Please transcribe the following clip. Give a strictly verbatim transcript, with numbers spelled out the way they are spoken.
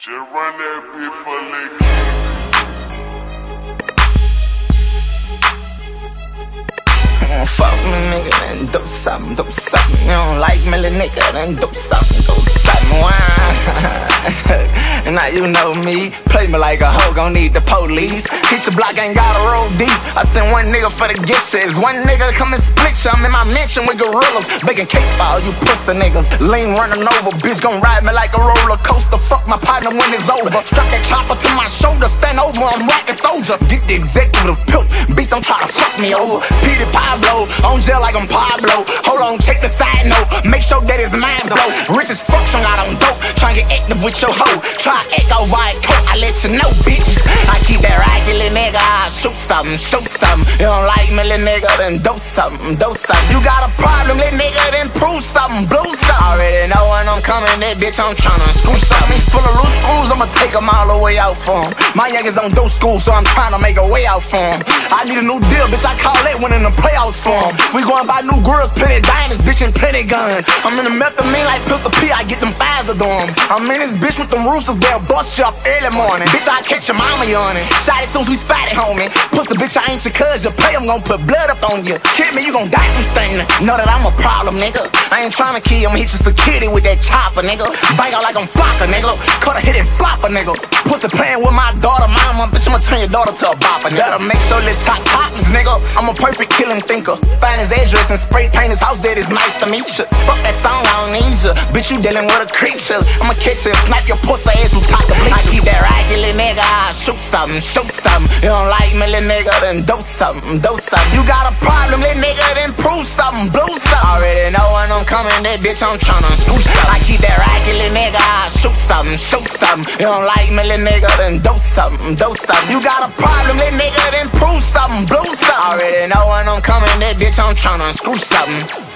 Just run that bitch for lick. Fuck me, nigga, then do something, do something. You don't like me, little nigga, then do something, do something. Why? Now you know me, play me like a hoe, gon' need the police. Hit your block, ain't gotta roll deep. I send one nigga for the gifts. One nigga come and split you. I'm in my mansion with gorillas, baking cakes for all you pussy niggas. Lean running over, bitch gon' ride me like a roller coaster. Fuck my partner when it's over. Strap that chopper to my shoulder, stand over, I'm rockin' soldier. Get the executive pill, bitch don't try to fuck me over. Petey Pablo, on jail like I'm Pablo. Hold on, check the side note, make sure that his mind blow. Rich as fuck, strung out on dope, tryna get active with your hoe. Try echo white coat, I let you know, bitch. I keep that regular nigga, I shoot something, shoot something. You don't like me, little nigga, then do something, do something. You got a problem, little nigga, then prove something, blue something. Already know when I'm coming, that bitch, I'm tryna screw something. Full of loose screws, I'ma take them all the way out for him. My youngins don't do school, so I'm tryna make a way out for him. I need a new deal, bitch, I call that one in the playoffs for him. We going buy new girls, plenty diamonds, bitch, and plenty guns. I'm in the methamphetamine like Pistol P, I get them fires of them. I'm in this bitch with them roosters, they'll bust you up early morning. Bitch, I catch your mama yawning. Shot it soon as we spotted, homie. Pussy bitch, I ain't your cuz, you pay, I'm gon' put blood up on you. Hit me, you gon' die from staining. Know that I'm a problem, nigga. I ain't tryna kill, I'ma hit your security with that chopper, nigga. Bang out like I'm Flocka, nigga. Cut a hit and flop a nigga. Pussy playing with my daughter, mama, bitch, I'ma turn your daughter to a bopper, nigga. Better make sure let top cottons, nigga. I'm a perfect killing thinker. Find his address and spray paint his house, that is nice to meet you. Fuck that song, I don't need you. Bitch, you dealing with a creature. I'ma catch you and snipe your pussy ass from top to bleach. I keep that regular nigga, I shoot something, shoot something. You don't like me, little nigga, then do something, do something. You got a problem, little nigga, then prove something, blue something. Already know when I'm coming, that bitch, I'm tryna screw something. I keep that regular nigga, I shoot something, shoot something. You don't like me, little nigga, then do something, do something. You got a problem, little nigga, then prove something, blue something. Already know when I'm coming, that bitch, I'm tryna screw something.